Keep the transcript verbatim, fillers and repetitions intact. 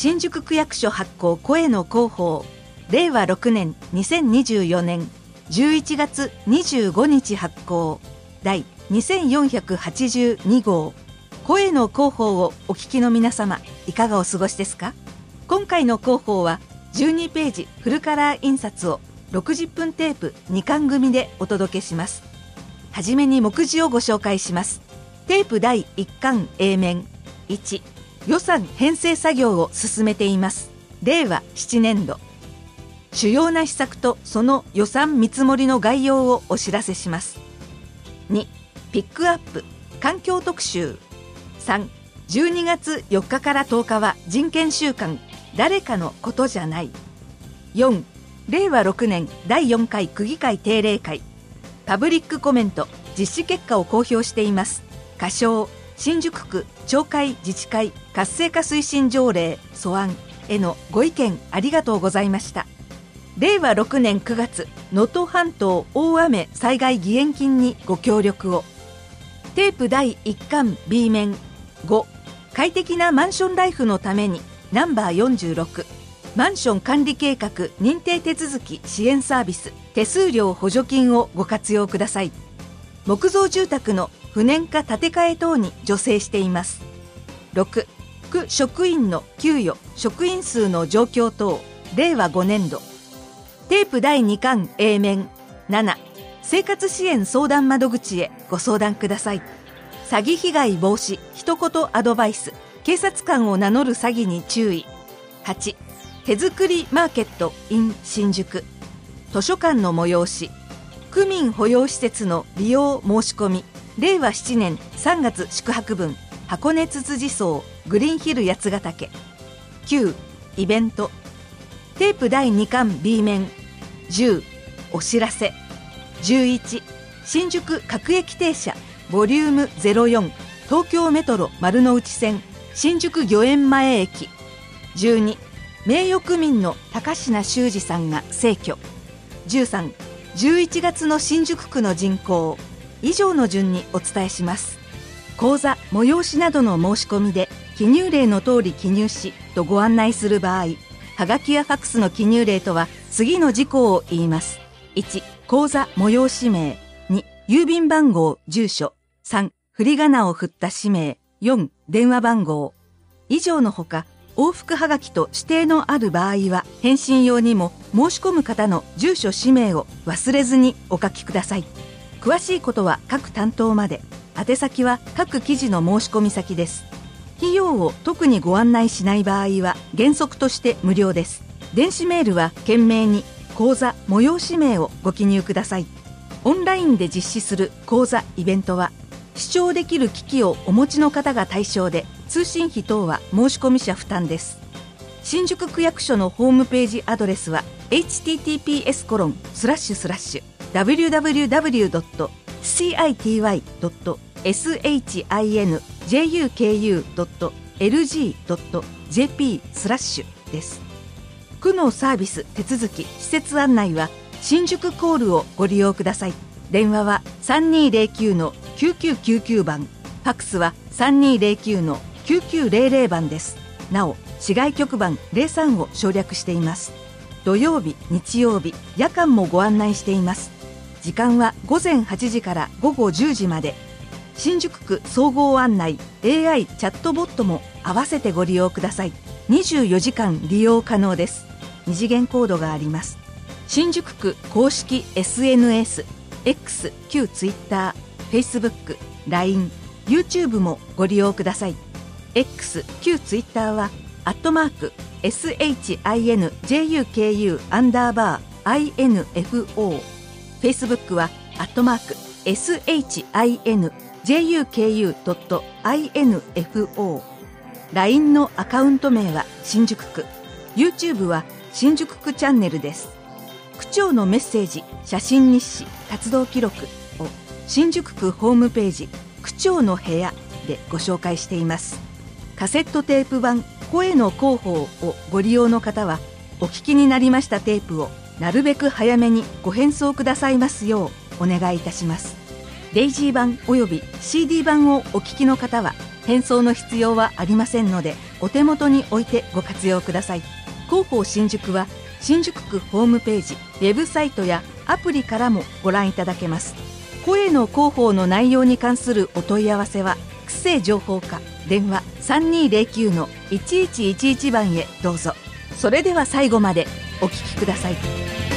新宿区役所発行声の広報れいわろくねんにせんにじゅうよねんじゅういちがつにじゅうごにち発行第にせんよんひゃくはちじゅうにごう声の広報をお聞きの皆様、いかがお過ごしですか？今回の広報はじゅうにページフルカラー印刷をろくじゅっぷんテープにかん組でお届けします。はじめに目次をご紹介します。テープだいいっかん A 面いち、予算編成作業を進めています。れいわななねんど主要な施策とその予算見積もりの概要をお知らせします。に、ピックアップ環境特集。さん、じゅうにがつよっかからとおかは人権週間誰かのことじゃない。よん、れいわろくねんだいよんかい区議会定例会。パブリックコメント実施結果を公表しています。仮称新宿区町会自治会活性化推進条例素案へのご意見ありがとうございました。れいわろくねんくがつ能登半島大雨災害義援金にご協力を。テープだいいっかん B 面ご、快適なマンションライフのためにナンバーよんじゅうろくマンション管理計画認定手続き支援サービス手数料補助金をご活用ください。木造住宅の不燃化建て替え等に助成しています。ろく、区職員の給与職員数の状況等れいわごねんどテープだいにかん A 面なな、生活支援相談窓口へご相談ください。詐欺被害防止一言アドバイス警察官を名乗る詐欺に注意。はち、手作りマーケット in 新宿図書館の催し区民保養施設の利用申し込みれいわななねんさんがつ宿泊分箱根つつじ荘グリーンヒル八ヶ岳。きゅう、イベントテープだいにかん B 面じゅう、お知らせ。じゅういち、新宿各駅停車ボリュームゼロよん東京メトロ丸の内線新宿御苑前駅。じゅうに、名誉区民の高階修二さんが逝去。じゅうさん、じゅういちがつの新宿区の人口以上の順にお伝えします。講座催しなどの申し込みで記入例の通り記入しとご案内する場合、はがきやファックスの記入例とは次の事項を言います。いち、講座催し名。に、郵便番号住所。さん、振り仮名を振った氏名。よん、電話番号。以上のほか往復はがきと指定のある場合は返信用にも申し込む方の住所氏名を忘れずにお書きください。詳しいことは各担当まで。宛先は各記事の申し込み先です。費用を特にご案内しない場合は原則として無料です。電子メールは懸命に講座催し名をご記入ください。オンラインで実施する講座イベントは視聴できる機器をお持ちの方が対象で、通信費等は申し込み者負担です。新宿区役所のホームページアドレスは エイチティーティーピーエスコロンスラッシュスラッシュダブリューダブリューダブリュードットシーアイティーワイドットエスエイチアイエヌジェイユーケーユードットエルジードットジェーピースラッシュです。区のサービス手続き施設案内は新宿コールをご利用ください。電話は さんにーぜろきゅうのきゅうきゅうきゅうきゅう 番、ファックスは さんにーぜろきゅうのきゅうきゅうゼロゼロ 番です。なお市外局番ゼロさんを省略しています。土曜日日曜日夜間もご案内しています。時間はごぜんはちじからごごじゅうじまで。新宿区総合案内 エーアイ チャットボットも合わせてご利用ください。にじゅうよじかん利用可能です。二次元コードがあります。新宿区公式 エスエヌエス、X、旧 Twitter、Facebook、ライン、YouTube もご利用ください。X、旧 Twitter はアットマーク エスエイチアイエヌジェイユーケーユー アンダーバー アイエヌエフオー、Facebook はアットマーク エスエイチアイエヌジェイユーケーユードットアイエヌエフオー、ライン のアカウント名は新宿区、YouTube は新宿区チャンネルです。区長のメッセージ、写真日誌、活動記録を新宿区ホームページ区長の部屋でご紹介しています。カセットテープ版声の広報をご利用の方はお聞きになりましたテープをなるべく早めにご返送くださいますようお願いいたします。デイジー版および シーディー 版をお聞きの方は返送の必要はありませんのでお手元に置いてご活用ください。広報新宿は新宿区ホームページ、ウェブサイトやアプリからもご覧いただけます。声の広報の内容に関するお問い合わせは区政情報課電話 さんにーぜろきゅうのいちいちいちいち 番へどうぞ。それでは最後までお聞きください。